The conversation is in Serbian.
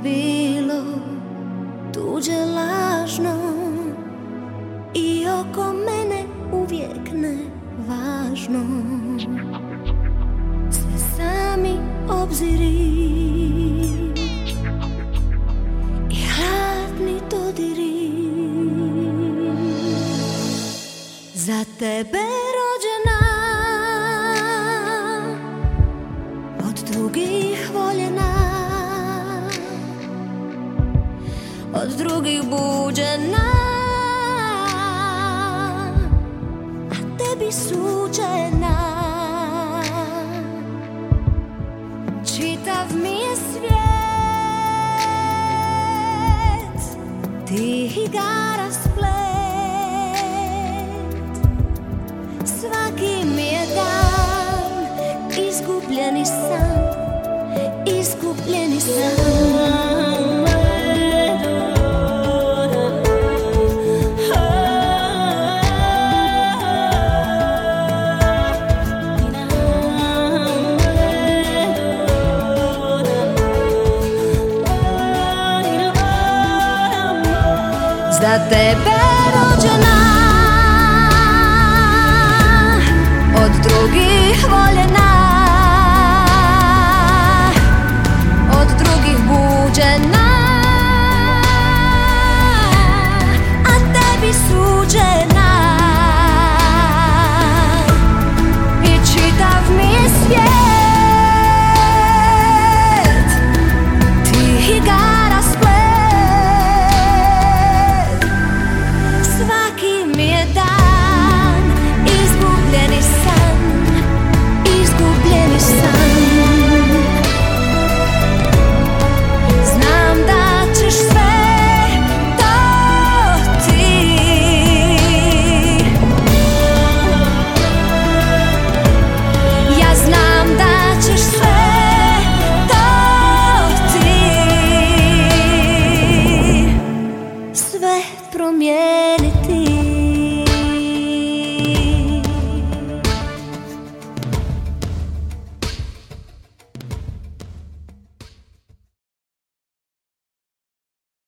bilo tuđe lažno i oko mene uvijek nevažno. Sve sami obziri i hladni dodiri. Za tebe rođena, od drugih voljena, od drugih buđena, a tebi suđena. Čitav mi je svijet, tih igara splet. Svaki mi je dan izgubljeni san, izgubljeni san. Za tebe rođena, od drugih voljena,